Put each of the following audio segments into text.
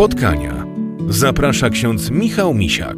Spotkania. Zaprasza ksiądz Michał Misiak.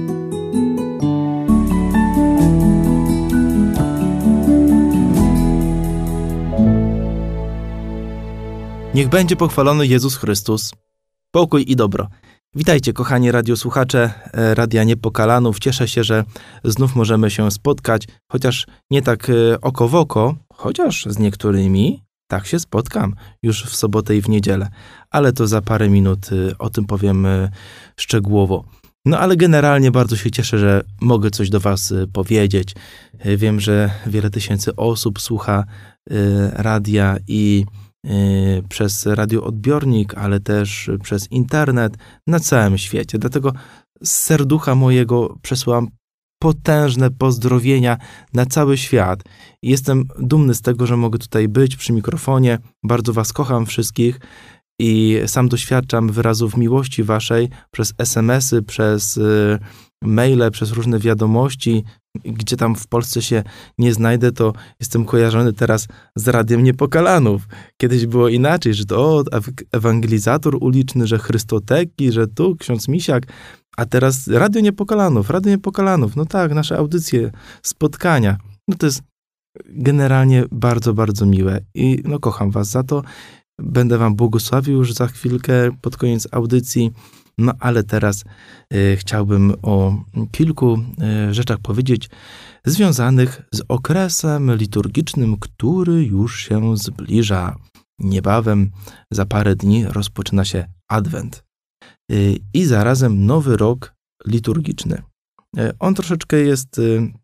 Niech będzie pochwalony Jezus Chrystus. Pokój i dobro. Witajcie, kochani radiosłuchacze Radia Niepokalanów. Cieszę się, że znów możemy się spotkać, chociaż nie tak oko w oko, chociaż z niektórymi tak się spotkam już w sobotę i w niedzielę. Ale to za parę minut o tym powiem szczegółowo. No ale generalnie bardzo się cieszę, że mogę coś do was powiedzieć. Wiem, że wiele tysięcy osób słucha radia i przez radioodbiornik, ale też przez internet na całym świecie. Dlatego z serducha mojego przesyłam potężne pozdrowienia na cały świat. Jestem dumny z tego, że mogę tutaj być przy mikrofonie. Bardzo was kocham wszystkich i sam doświadczam wyrazów miłości waszej przez SMS-y, przez maile, przez różne wiadomości. Gdzie tam w Polsce się nie znajdę, to jestem kojarzony teraz z Radiem Niepokalanów. Kiedyś było inaczej, że to ewangelizator uliczny, że Chrystoteki, że tu ksiądz Misiak, a teraz Radio Niepokalanów. No tak, nasze audycje, spotkania. No to jest generalnie bardzo, bardzo miłe i no kocham was za to. Będę wam błogosławił już za chwilkę pod koniec audycji. No ale teraz chciałbym o kilku rzeczach powiedzieć związanych z okresem liturgicznym, który już się zbliża. Niebawem, za parę dni rozpoczyna się Adwent i zarazem nowy rok liturgiczny. On troszeczkę jest,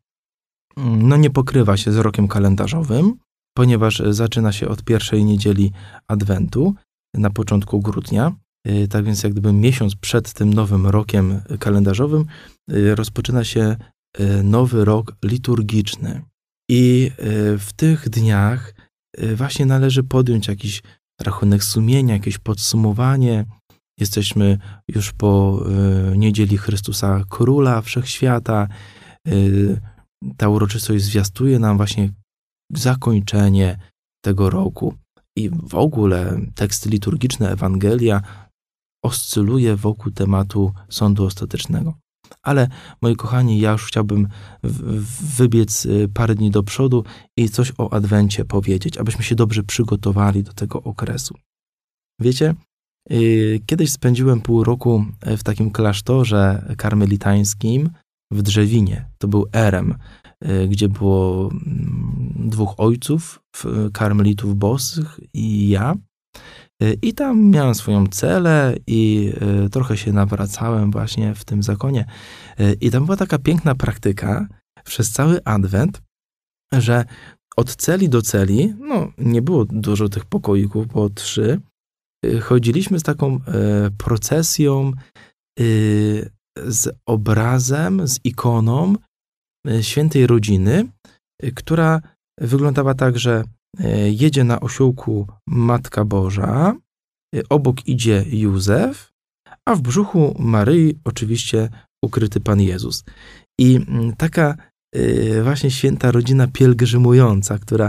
no nie pokrywa się z rokiem kalendarzowym, ponieważ zaczyna się od pierwszej niedzieli Adwentu na początku grudnia. Tak więc jak gdyby miesiąc przed tym nowym rokiem kalendarzowym rozpoczyna się nowy rok liturgiczny. I w tych dniach właśnie należy podjąć jakiś rachunek sumienia, jakieś podsumowanie. Jesteśmy już po niedzieli Chrystusa Króla Wszechświata. Ta uroczystość zwiastuje nam właśnie zakończenie tego roku. I w ogóle teksty liturgiczne, Ewangelia oscyluje wokół tematu sądu ostatecznego. Ale, moi kochani, ja już chciałbym wybiec parę dni do przodu i coś o Adwencie powiedzieć, abyśmy się dobrze przygotowali do tego okresu. Wiecie, kiedyś spędziłem pół roku w takim klasztorze karmelitańskim w Drzewinie. To był Erem, gdzie było 2 ojców, karmelitów bosych i ja. I tam miałem swoją celę i trochę się nawracałem właśnie w tym zakonie. I tam była taka piękna praktyka przez cały Adwent, że od celi do celi, no nie było dużo tych pokoików, było 3, chodziliśmy z taką procesją z obrazem, z ikoną świętej rodziny, która wyglądała tak, że jedzie na osiołku Matka Boża, obok idzie Józef, a w brzuchu Maryi oczywiście ukryty Pan Jezus. I taka właśnie święta rodzina pielgrzymująca, która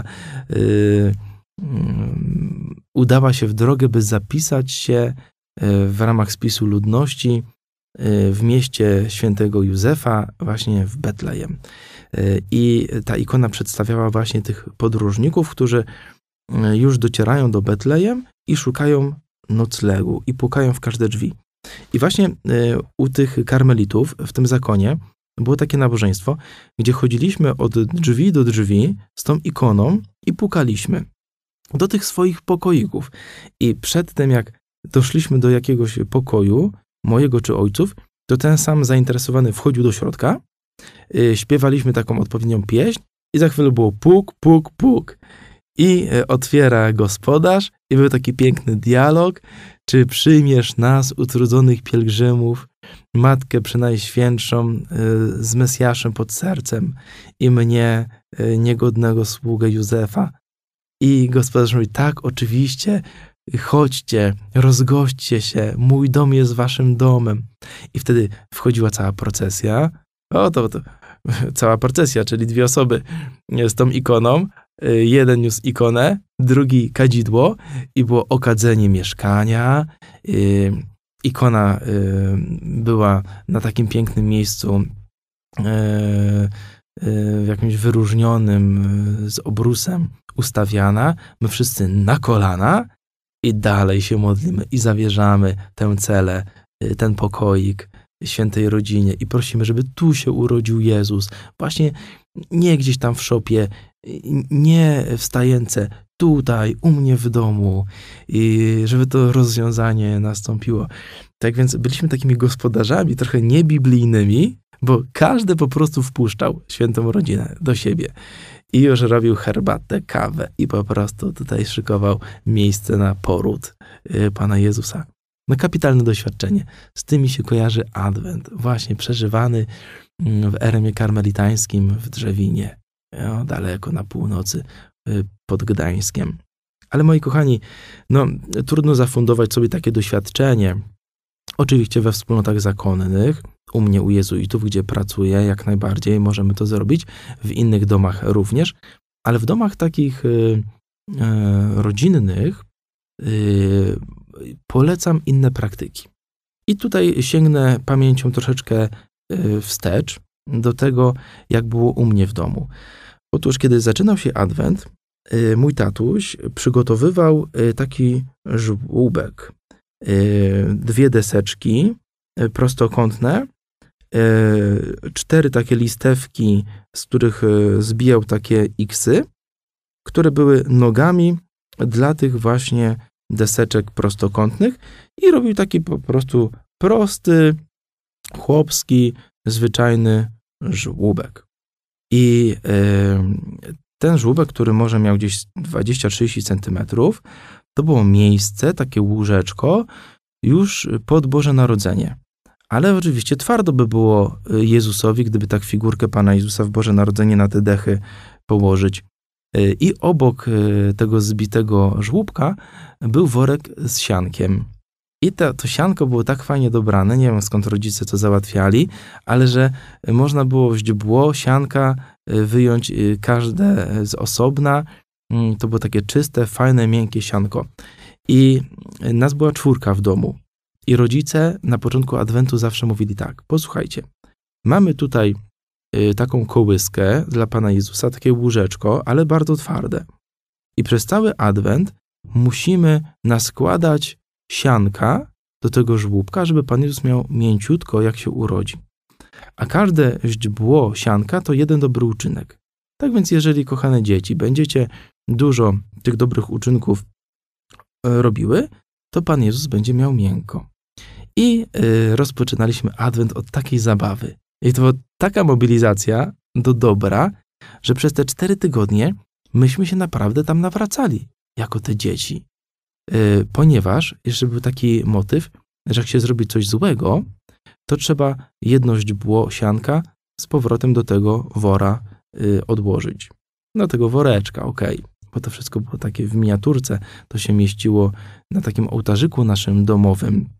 udała się w drogę, by zapisać się w ramach spisu ludności w mieście świętego Józefa, właśnie w Betlejem. I ta ikona przedstawiała właśnie tych podróżników, którzy już docierają do Betlejem i szukają noclegu i pukają w każde drzwi. I właśnie u tych karmelitów w tym zakonie było takie nabożeństwo, gdzie chodziliśmy od drzwi do drzwi z tą ikoną i pukaliśmy do tych swoich pokoików. I przed tym, jak doszliśmy do jakiegoś pokoju, mojego czy ojców, to ten sam zainteresowany wchodził do środka, śpiewaliśmy taką odpowiednią pieśń i za chwilę było puk, puk, puk. I otwiera gospodarz i był taki piękny dialog, czy przyjmiesz nas, utrudzonych pielgrzymów, Matkę Przenajświętszą z Mesjaszem pod sercem i mnie, niegodnego sługę Józefa. I gospodarz mówi, tak, oczywiście, chodźcie, rozgośćcie się, mój dom jest waszym domem. I wtedy wchodziła cała procesja, to cała procesja, czyli 2 osoby z tą ikoną, jeden niósł ikonę, drugi kadzidło i było okadzenie mieszkania, ikona była na takim pięknym miejscu, w jakimś wyróżnionym z obrusem ustawiana, my wszyscy na kolana i dalej się modlimy i zawierzamy tę celę, ten pokoik świętej rodzinie i prosimy, żeby tu się urodził Jezus. Właśnie nie gdzieś tam w szopie, nie w stajence, tutaj, u mnie w domu i żeby to rozwiązanie nastąpiło. Tak więc byliśmy takimi gospodarzami trochę niebiblijnymi, bo każdy po prostu wpuszczał świętą rodzinę do siebie i już robił herbatę, kawę i po prostu tutaj szykował miejsce na poród Pana Jezusa. No kapitalne doświadczenie. Z tym mi się kojarzy Adwent, właśnie przeżywany w eremie karmelitańskim w Drzewinie, daleko na północy pod Gdańskiem. Ale moi kochani, no trudno zafundować sobie takie doświadczenie. Oczywiście we wspólnotach zakonnych, u mnie, u jezuitów, gdzie pracuję, jak najbardziej możemy to zrobić, w innych domach również, ale w domach takich rodzinnych polecam inne praktyki. I tutaj sięgnę pamięcią troszeczkę wstecz do tego, jak było u mnie w domu. Otóż, kiedy zaczynał się Adwent, mój tatuś przygotowywał taki żłóbek. 2 deseczki prostokątne, 4 takie listewki, z których zbijał takie iksy, które były nogami dla tych właśnie deseczek prostokątnych i robił taki po prostu prosty, chłopski, zwyczajny żłóbek. I ten żłóbek, który może miał gdzieś 20-30 centymetrów, to było miejsce, takie łóżeczko już pod Boże Narodzenie. Ale oczywiście twardo by było Jezusowi, gdyby tak figurkę Pana Jezusa w Boże Narodzenie na te dechy położyć. I obok tego zbitego żłóbka był worek z siankiem. I to sianko było tak fajnie dobrane, nie wiem skąd rodzice to załatwiali, ale że można było w źdźbło sianka wyjąć każde z osobna. To było takie czyste, fajne, miękkie sianko. I nas była 4 w domu. I rodzice na początku Adwentu zawsze mówili tak: posłuchajcie, mamy tutaj taką kołyskę dla Pana Jezusa, takie łóżeczko, ale bardzo twarde. I przez cały Adwent musimy naskładać sianka do tego żłóbka, żeby Pan Jezus miał mięciutko, jak się urodzi. A każde źdźbło sianka to 1 dobry uczynek. Tak więc jeżeli, kochane dzieci, będziecie dużo tych dobrych uczynków robiły, to Pan Jezus będzie miał miękko. I rozpoczynaliśmy Adwent od takiej zabawy. I to była taka mobilizacja do dobra, że przez te 4 tygodnie myśmy się naprawdę tam nawracali, jako te dzieci. Ponieważ jeszcze był taki motyw, że jak się zrobi coś złego, to trzeba jedno źdźbło sianka z powrotem do tego wora odłożyć. Do tego woreczka, okej. Bo to wszystko było takie w miniaturce, to się mieściło na takim ołtarzyku naszym domowym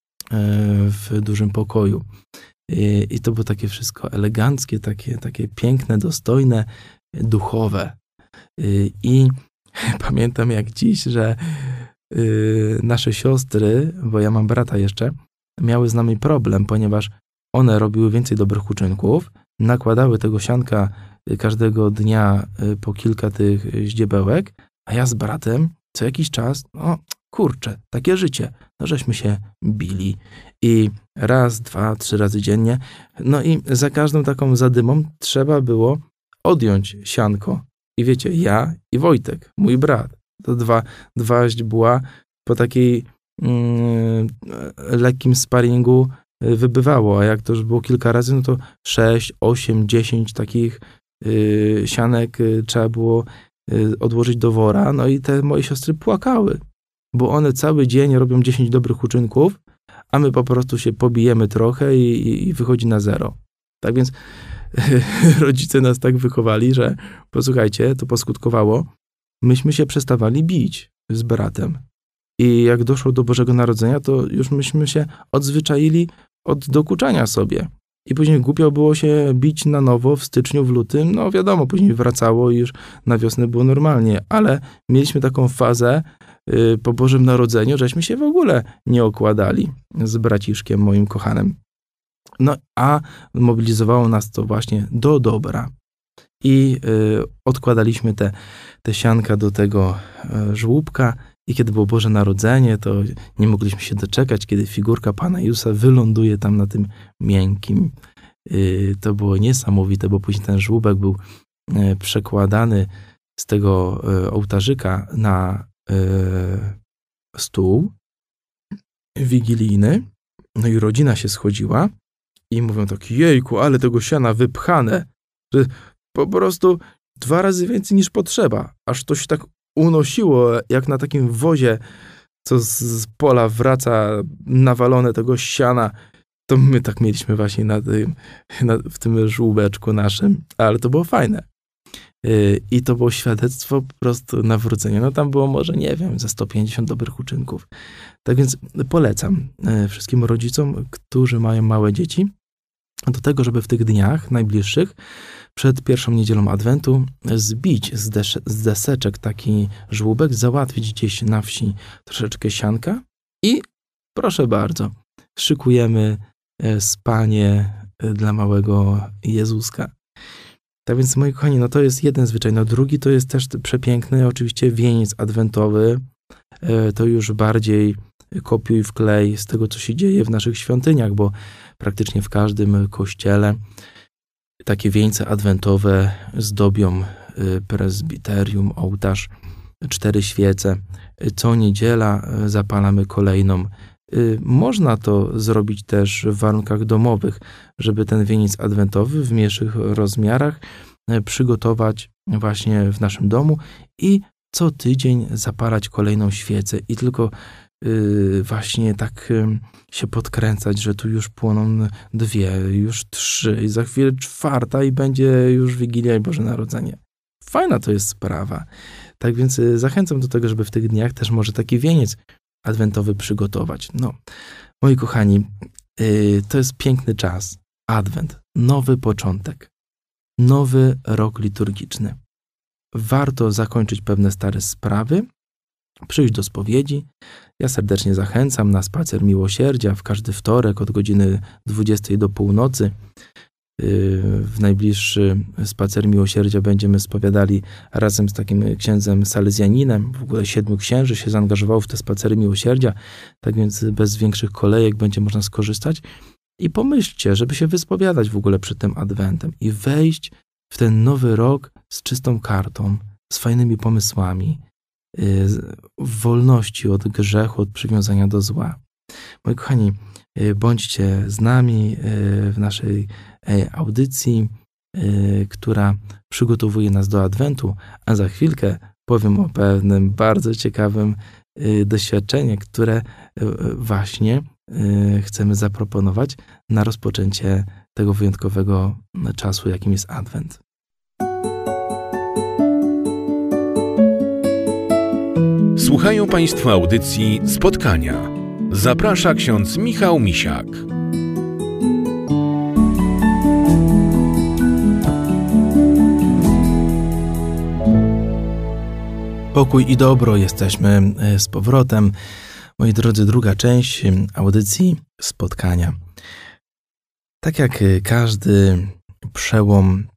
w dużym pokoju. I to było takie wszystko eleganckie, takie piękne, dostojne, duchowe. I pamiętam jak dziś, że nasze siostry, bo ja mam brata jeszcze, miały z nami problem, ponieważ one robiły więcej dobrych uczynków, nakładały tego sianka każdego dnia po kilka tych ździebełek, a ja z bratem co jakiś czas, kurczę, takie życie, żeśmy się bili. I 1, 2, 3 razy dziennie. No i za każdą taką zadymą trzeba było odjąć sianko. I wiecie, ja i Wojtek, mój brat, to dwa źdźbła po takiej lekkim sparingu wybywało, a jak to już było kilka razy, no to 6, 8, 10 takich sianek trzeba było odłożyć do wora. No i te moje siostry płakały, bo one cały dzień robią 10 dobrych uczynków, a my po prostu się pobijemy trochę i wychodzi na 0. Tak więc rodzice nas tak wychowali, że posłuchajcie, to poskutkowało, myśmy się przestawali bić z bratem. I jak doszło do Bożego Narodzenia, to już myśmy się odzwyczaili od dokuczania sobie. i później głupio było się bić na nowo w styczniu, w lutym. No wiadomo, później wracało i już na wiosnę było normalnie, ale mieliśmy taką fazę po Bożym Narodzeniu, żeśmy się w ogóle nie okładali z braciszkiem moim kochanym. No a mobilizowało nas to właśnie do dobra. I odkładaliśmy te sianka do tego żłóbka i kiedy było Boże Narodzenie, to nie mogliśmy się doczekać, kiedy figurka Pana Jezusa wyląduje tam na tym miękkim. To było niesamowite, bo później ten żłóbek był przekładany z tego ołtarzyka na stół wigilijny. No i rodzina się schodziła i mówią tak, jejku, ale tego siana wypchane, że po prostu 2 razy więcej niż potrzeba. Aż to się tak unosiło, jak na takim wozie, co z pola wraca nawalone tego siana. To my tak mieliśmy właśnie w tym żłóbeczku naszym, ale to było fajne. I to było świadectwo po prostu nawrócenia. No tam było może, nie wiem, ze 150 dobrych uczynków. Tak więc polecam wszystkim rodzicom, którzy mają małe dzieci, do tego, żeby w tych dniach najbliższych, przed pierwszą niedzielą Adwentu, zbić z deseczek taki żłóbek, załatwić gdzieś na wsi troszeczkę sianka i proszę bardzo, szykujemy spanie dla małego Jezuska. Tak więc, moi kochani, no to jest jeden zwyczaj. No drugi to jest też przepiękny, oczywiście wieniec adwentowy. To już bardziej kopiuj wklej z tego, co się dzieje w naszych świątyniach, bo praktycznie w każdym kościele takie wieńce adwentowe zdobią prezbiterium, ołtarz, 4 świece. Co niedziela zapalamy kolejną. Można to zrobić też w warunkach domowych, żeby ten wieniec adwentowy w mniejszych rozmiarach przygotować właśnie w naszym domu i co tydzień zapalać kolejną świecę i tylko właśnie tak się podkręcać, że tu już płoną 2, już 3 i za chwilę 4 i będzie już Wigilia i Boże Narodzenie. Fajna to jest sprawa. Tak więc zachęcam do tego, żeby w tych dniach też może taki wieniec adwentowy przygotować. No, moi kochani, to jest piękny czas. Adwent, nowy początek, nowy rok liturgiczny. Warto zakończyć pewne stare sprawy, przyjść do spowiedzi. Ja serdecznie zachęcam na spacer miłosierdzia w każdy wtorek od godziny 20 do północy. W najbliższy spacer miłosierdzia będziemy spowiadali razem z takim księdzem salezjaninem. W ogóle 7 księży się zaangażowało w te spacery miłosierdzia, tak więc bez większych kolejek będzie można skorzystać. I pomyślcie, żeby się wyspowiadać w ogóle przed tym adwentem i wejść w ten nowy rok z czystą kartą, z fajnymi pomysłami, w wolności od grzechu, od przywiązania do zła. Moi kochani, bądźcie z nami w naszej audycji, która przygotowuje nas do Adwentu, a za chwilkę powiem o pewnym bardzo ciekawym doświadczeniu, które właśnie chcemy zaproponować na rozpoczęcie tego wyjątkowego czasu, jakim jest Adwent. Słuchają Państwo audycji Spotkania. Zaprasza ksiądz Michał Misiak. Pokój i dobro, jesteśmy z powrotem. Moi drodzy, druga część audycji Spotkania. Tak jak każdy przełom,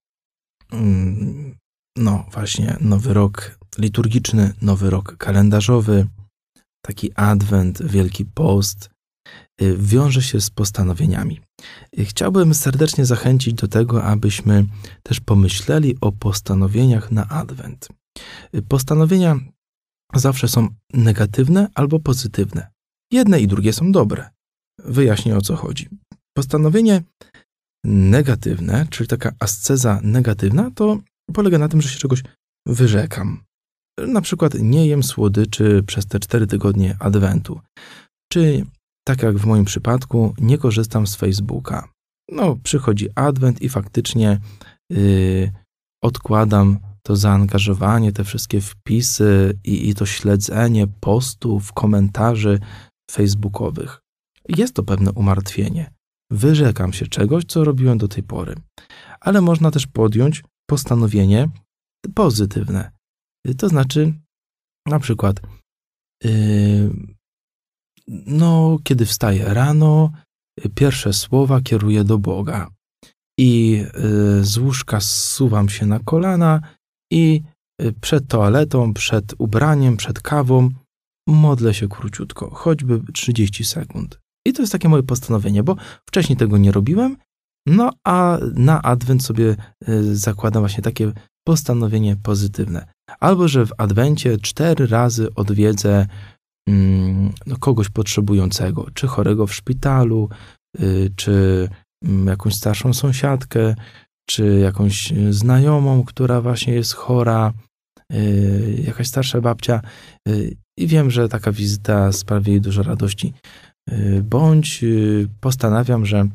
no właśnie, nowy rok liturgiczny, nowy rok kalendarzowy, taki Adwent, Wielki Post, wiąże się z postanowieniami. Chciałbym serdecznie zachęcić do tego, abyśmy też pomyśleli o postanowieniach na Adwent. Postanowienia zawsze są negatywne albo pozytywne. Jedne i drugie są dobre. Wyjaśnię, o co chodzi. Postanowienie negatywne, czyli taka asceza negatywna, to polega na tym, że się czegoś wyrzekam. Na przykład nie jem słodyczy przez te 4 tygodnie Adwentu. Czy tak jak w moim przypadku, nie korzystam z Facebooka. No, przychodzi Adwent i faktycznie odkładam to zaangażowanie, te wszystkie wpisy i to śledzenie postów, komentarzy facebookowych. Jest to pewne umartwienie. wyrzekam się czegoś, co robiłem do tej pory. Ale można też podjąć postanowienie pozytywne. To znaczy, na przykład, kiedy wstaję rano, pierwsze słowa kieruję do Boga i z łóżka zsuwam się na kolana i przed toaletą, przed ubraniem, przed kawą modlę się króciutko, choćby 30 sekund. I to jest takie moje postanowienie, bo wcześniej tego nie robiłem, a na Adwent sobie zakładam właśnie takie postanowienie pozytywne. Albo, że w Adwencie 4 razy odwiedzę kogoś potrzebującego, czy chorego w szpitalu, czy jakąś starszą sąsiadkę, czy jakąś znajomą, która właśnie jest chora, jakaś starsza babcia. I wiem, że taka wizyta sprawi jej dużo radości. Bądź postanawiam, że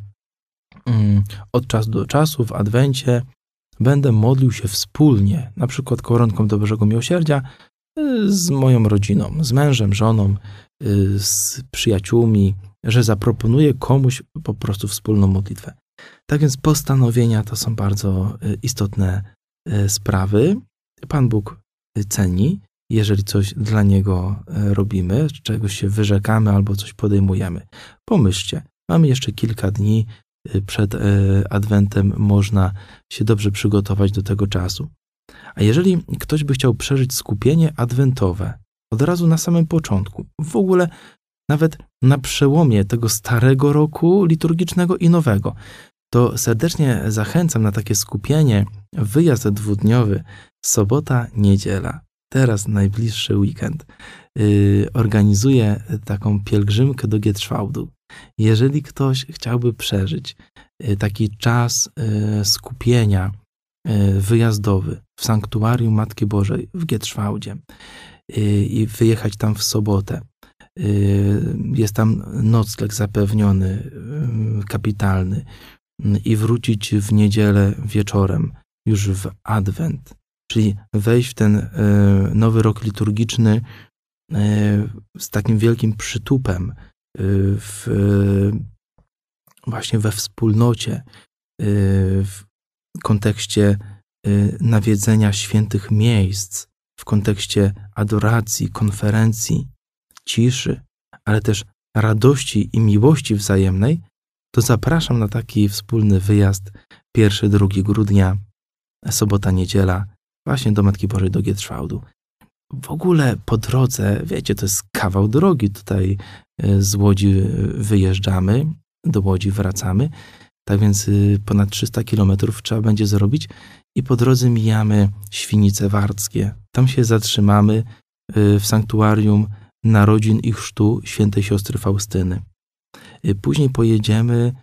od czasu do czasu w Adwencie będę modlił się wspólnie, na przykład koronką do Bożego Miłosierdzia, z moją rodziną, z mężem, żoną, z przyjaciółmi, że zaproponuję komuś po prostu wspólną modlitwę. Tak więc postanowienia to są bardzo istotne sprawy. Pan Bóg ceni, jeżeli coś dla Niego robimy, czegoś się wyrzekamy albo coś podejmujemy. Pomyślcie, mamy jeszcze kilka dni przed Adwentem, można się dobrze przygotować do tego czasu. A jeżeli ktoś by chciał przeżyć skupienie adwentowe od razu na samym początku, w ogóle nawet na przełomie tego starego roku liturgicznego i nowego, to serdecznie zachęcam na takie skupienie, wyjazd 2-dniowy, sobota, niedziela. Teraz najbliższy weekend. Organizuję taką pielgrzymkę do Gietrzwałdu. Jeżeli ktoś chciałby przeżyć taki czas skupienia wyjazdowy w sanktuarium Matki Bożej w Gietrzwałdzie i wyjechać tam w sobotę, jest tam nocleg zapewniony, kapitalny, i wrócić w niedzielę wieczorem, już w Adwent, czyli wejść w ten nowy rok liturgiczny z takim wielkim przytupem, właśnie we wspólnocie, w kontekście nawiedzenia świętych miejsc, w kontekście adoracji, konferencji, ciszy, ale też radości i miłości wzajemnej, to zapraszam na taki wspólny wyjazd 1-2 grudnia, sobota, niedziela, właśnie do Matki Bożej do Gietrzwałdu. W ogóle po drodze, wiecie, to jest kawał drogi. Tutaj z Łodzi wyjeżdżamy, do Łodzi wracamy, tak więc ponad 300 kilometrów trzeba będzie zrobić i po drodze mijamy Świnice Warckie. Tam się zatrzymamy w sanktuarium narodzin i chrztu świętej siostry Faustyny. Później pojedziemy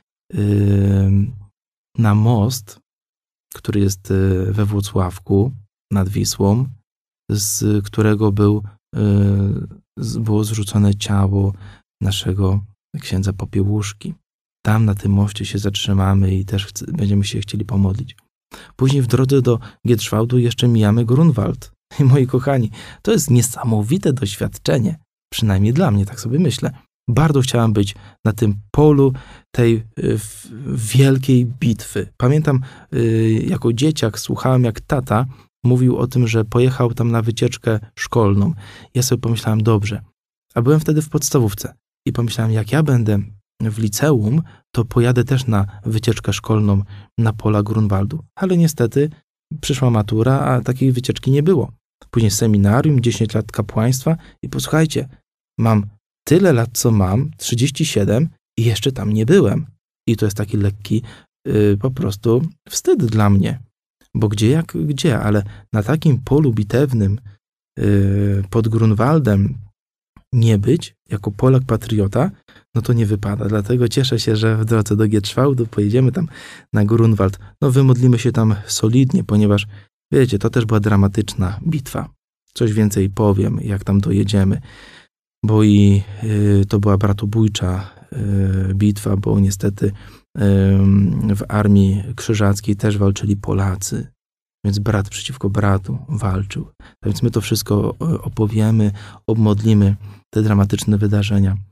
na most, który jest we Włocławku nad Wisłą, z którego było zrzucone ciało naszego księdza Popiełuszki. Tam na tym moście się zatrzymamy i też będziemy się chcieli pomodlić. Później w drodze do Gietrzwałdu jeszcze mijamy Grunwald. I moi kochani, to jest niesamowite doświadczenie, przynajmniej dla mnie, tak sobie myślę. Bardzo chciałem być na tym polu tej wielkiej bitwy. Pamiętam, jako dzieciak słuchałem, jak tata mówił o tym, że pojechał tam na wycieczkę szkolną. Ja sobie pomyślałem, dobrze. A byłem wtedy w podstawówce i pomyślałem, jak ja będę w liceum, to pojadę też na wycieczkę szkolną na pola Grunwaldu. Ale niestety przyszła matura, a takiej wycieczki nie było. Później seminarium, 10 lat kapłaństwa i posłuchajcie, mam tyle lat, co mam, 37 i jeszcze tam nie byłem. I to jest taki lekki po prostu wstyd dla mnie. Bo gdzie, ale na takim polu bitewnym pod Grunwaldem nie być, jako Polak patriota, no to nie wypada. Dlatego cieszę się, że w drodze do Gietrzwałdu pojedziemy tam na Grunwald. No wymodlimy się tam solidnie, ponieważ wiecie, to też była dramatyczna bitwa. Coś więcej powiem, jak tam dojedziemy. Bo i to była bratobójcza bitwa, bo niestety w armii krzyżackiej też walczyli Polacy. Więc brat przeciwko bratu walczył. Tak więc my to wszystko opowiemy, obmodlimy te dramatyczne wydarzenia.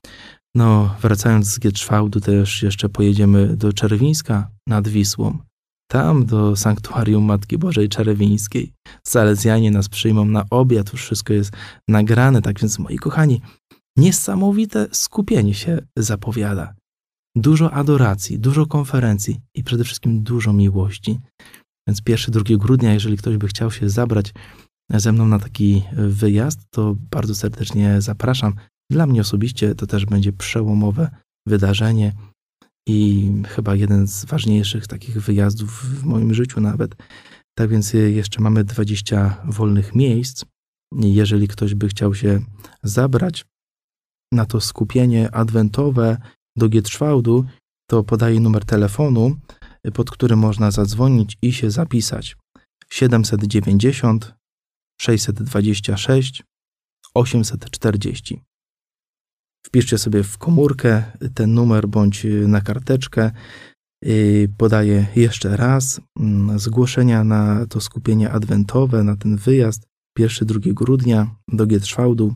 No, wracając z Gietrzwałdu, też jeszcze pojedziemy do Czerwińska nad Wisłą. Tam do sanktuarium Matki Bożej Czerwińskiej. Salezjanie nas przyjmą na obiad, już wszystko jest nagrane, tak więc, moi kochani, niesamowite skupienie się zapowiada. Dużo adoracji, dużo konferencji i przede wszystkim dużo miłości. Więc 1-2 grudnia, jeżeli ktoś by chciał się zabrać ze mną na taki wyjazd, to bardzo serdecznie zapraszam. Dla mnie osobiście to też będzie przełomowe wydarzenie i chyba jeden z ważniejszych takich wyjazdów w moim życiu nawet. Tak więc jeszcze mamy 20 wolnych miejsc. Jeżeli ktoś by chciał się zabrać na to skupienie adwentowe do Gietrzwałdu, to podaję numer telefonu, pod którym można zadzwonić i się zapisać. 790 626 840. Wpiszcie sobie w komórkę ten numer bądź na karteczkę. Podaję jeszcze raz zgłoszenia na to skupienie adwentowe, na ten wyjazd 1-2 grudnia do Gietrzwałdu.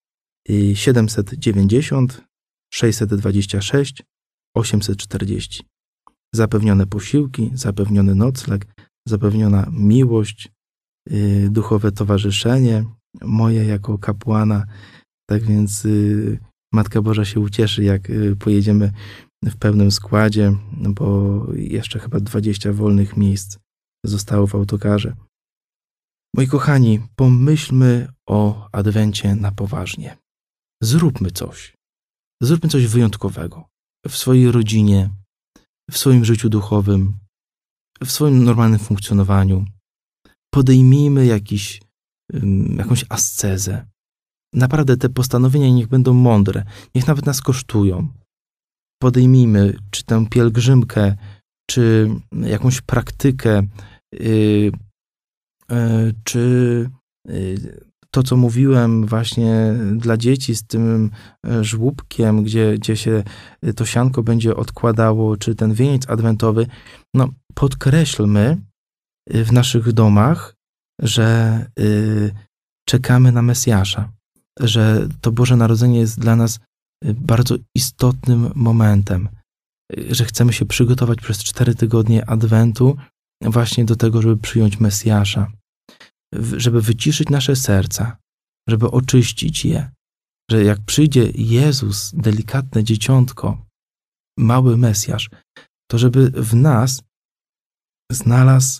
790 626 840. Zapewnione posiłki, zapewniony nocleg, zapewniona miłość, duchowe towarzyszenie moje jako kapłana. Tak więc Matka Boża się ucieszy, jak pojedziemy w pełnym składzie, bo jeszcze chyba 20 wolnych miejsc zostało w autokarze. Moi kochani, pomyślmy o Adwencie na poważnie. Zróbmy coś. Zróbmy coś wyjątkowego w swojej rodzinie, w swoim życiu duchowym, w swoim normalnym funkcjonowaniu. Podejmijmy jakąś ascezę. Naprawdę te postanowienia niech będą mądre, niech nawet nas kosztują. Podejmijmy czy tę pielgrzymkę, czy jakąś praktykę, czy to, co mówiłem właśnie dla dzieci z tym żłóbkiem, gdzie się to sianko będzie odkładało, czy ten wieniec adwentowy. No, podkreślmy w naszych domach, że czekamy na Mesjasza, że to Boże Narodzenie jest dla nas bardzo istotnym momentem, że chcemy się przygotować przez 4 tygodnie Adwentu właśnie do tego, żeby przyjąć Mesjasza, żeby wyciszyć nasze serca, żeby oczyścić je, że jak przyjdzie Jezus, delikatne dzieciątko, mały Mesjasz, to żeby w nas znalazł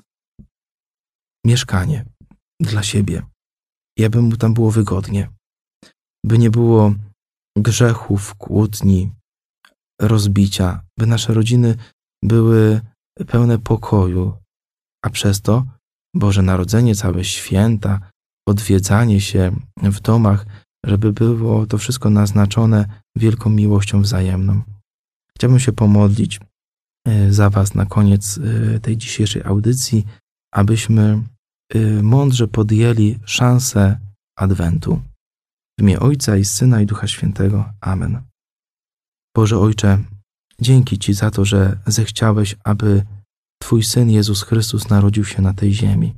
mieszkanie dla siebie i aby mu tam było wygodnie, by nie było grzechów, kłótni, rozbicia, by nasze rodziny były pełne pokoju, a przez to Boże Narodzenie, całe święta, odwiedzanie się w domach, żeby było to wszystko naznaczone wielką miłością wzajemną. Chciałbym się pomodlić za Was na koniec tej dzisiejszej audycji, abyśmy mądrze podjęli szansę Adwentu. W imię Ojca i Syna i Ducha Świętego. Amen. Boże Ojcze, dzięki Ci za to, że zechciałeś, aby Twój Syn Jezus Chrystus narodził się na tej ziemi.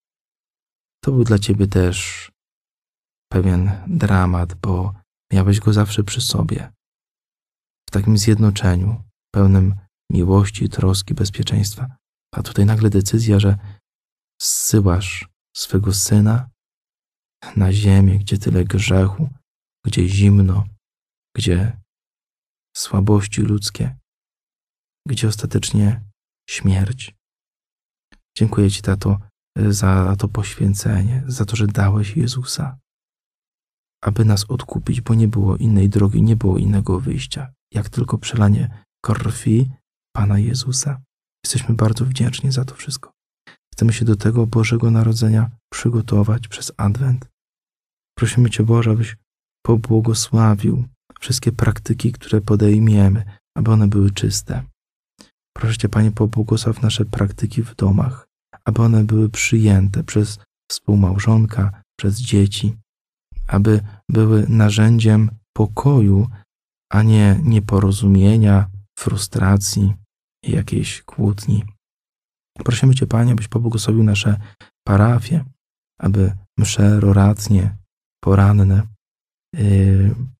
To był dla Ciebie też pewien dramat, bo miałeś Go zawsze przy sobie. W takim zjednoczeniu, pełnym miłości, troski, bezpieczeństwa. A tutaj nagle decyzja, że zsyłasz swego Syna na ziemię, gdzie tyle grzechu, gdzie zimno, gdzie słabości ludzkie, gdzie ostatecznie śmierć. Dziękuję Ci, Tato, za to poświęcenie, za to, że dałeś Jezusa, aby nas odkupić, bo nie było innej drogi, nie było innego wyjścia, jak tylko przelanie krwi Pana Jezusa. Jesteśmy bardzo wdzięczni za to wszystko. Chcemy się do tego Bożego Narodzenia przygotować przez Adwent. Prosimy Cię, Boże, abyś pobłogosławił wszystkie praktyki, które podejmiemy, aby one były czyste. Proszę Cię, Panie, pobłogosław nasze praktyki w domach, aby one były przyjęte przez współmałżonka, przez dzieci, aby były narzędziem pokoju, a nie nieporozumienia, frustracji i jakiejś kłótni. Prosimy Cię, Panie, abyś pobłogosławił nasze parafie, aby msze roracnie, poranne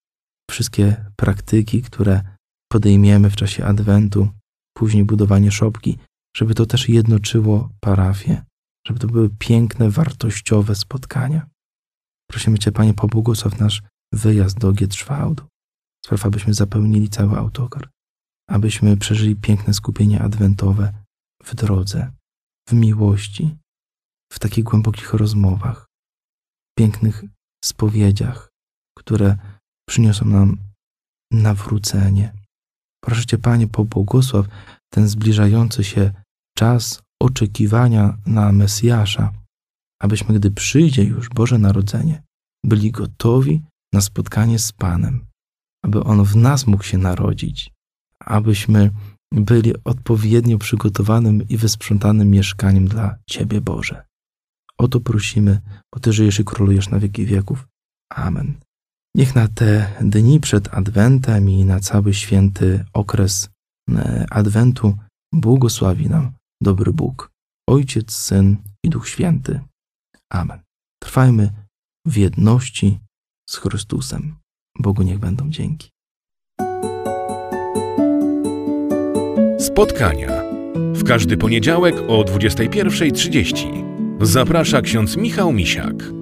wszystkie praktyki, które podejmiemy w czasie Adwentu, później budowanie szopki, żeby to też jednoczyło parafię, żeby to były piękne, wartościowe spotkania. Prosimy Cię, Panie, pobłogosław nasz wyjazd do Gietrzwałdu. Spraw, abyśmy zapełnili cały autokar, abyśmy przeżyli piękne skupienie adwentowe w drodze, w miłości, w takich głębokich rozmowach, pięknych spowiedziach, które przyniosą nam nawrócenie. Proszę Cię, Panie, pobłogosław ten zbliżający się czas oczekiwania na Mesjasza, abyśmy, gdy przyjdzie już Boże Narodzenie, byli gotowi na spotkanie z Panem, aby On w nas mógł się narodzić, abyśmy byli odpowiednio przygotowanym i wysprzątanym mieszkaniem dla Ciebie, Boże. O to prosimy, bo Ty żyjesz i królujesz na wieki wieków. Amen. Niech na te dni przed Adwentem i na cały święty okres Adwentu błogosławi nam dobry Bóg, Ojciec, Syn i Duch Święty. Amen. Trwajmy w jedności z Chrystusem. Bogu niech będą dzięki. Spotkania. W każdy poniedziałek o 21:30. Zaprasza ksiądz Michał Misiak.